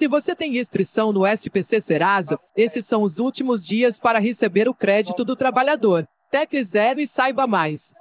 Se você tem inscrição no SPC Serasa, esses são os últimos dias para receber o crédito do trabalhador. Tecle Zero e saiba mais.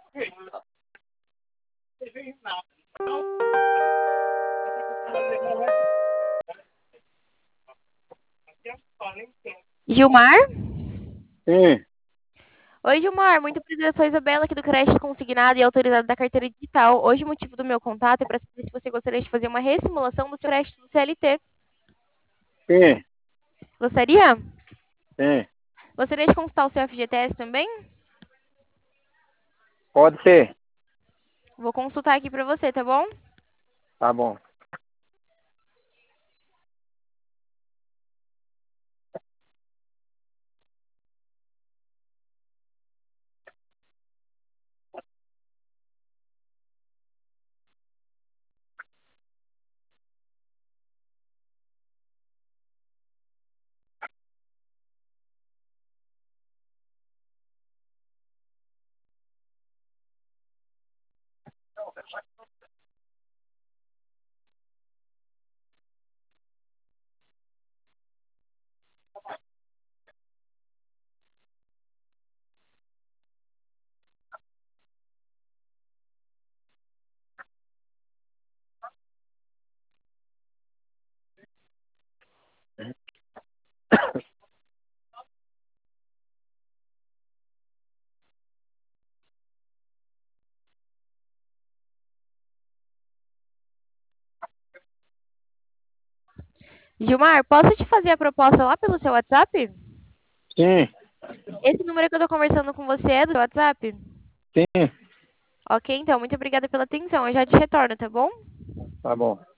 Gilmar? Sim, Oi, Gilmar. Muito prazer. Eu sou a Isabela aqui do Crédito Consignado e autorizado da carteira digital. Hoje o motivo do meu contato é para saber se você gostaria de fazer uma ressimulação do seu crédito do CLT. sim, Gostaria? sim. Gostaria de consultar o seu FGTS também? Pode ser. Vou consultar aqui para você, tá bom? Tá bom. Gilmar, posso te fazer a proposta lá pelo seu WhatsApp? Sim, Esse número que eu tô conversando com você é do seu WhatsApp? sim. Ok, então, muito obrigada pela atenção. Eu já te retorno, tá bom? Tá bom.